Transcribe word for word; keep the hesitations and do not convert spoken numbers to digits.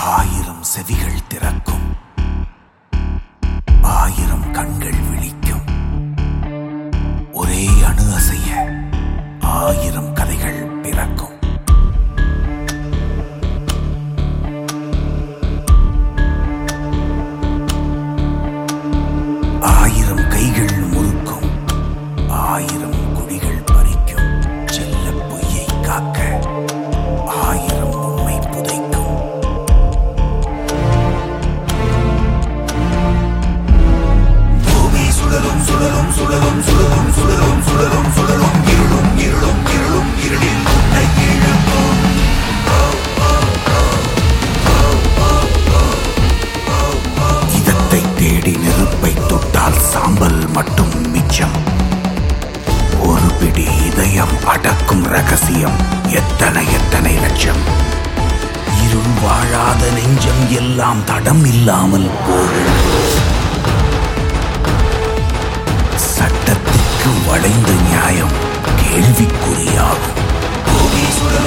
ஆயிரம் செவிகள் திறக்கும், ஆயிரம் கண்கள் விழிக்கும். ஒரே அணு அசைய ஆயிரம் கதைகள் பிறக்கும். ஆயிரம் கைகள் முறுக்கும், ஆயிரம் குடிகள் பறிக்கும். செல்ல பொய்யை காக்க ஆயிரம் உண்மை புதைக்கும். பூமி சுழலும் சுழலும் சுழலும் சுழலும் சுழலும் சுழலும் சுழலும் இருளும் இருளும் இருளும் இருளில் உன்னை இழுக்கும். இதத்தை தேடி நெருப்பை தொட்டால் சாம்பல் மட்டும் மிச்சம். ஒரு பிடி இதயம் அடக்கும் ரகசியம் எத்தனை எத்தனை லட்சம். இருள் வாழாத நெஞ்சம் எல்லாம் தடம் இல்லாமல் போகும். சட்டத்திற்கு வளைந்த நியாயம் கேள்விக்குறியாகும். பூமி சுழலும்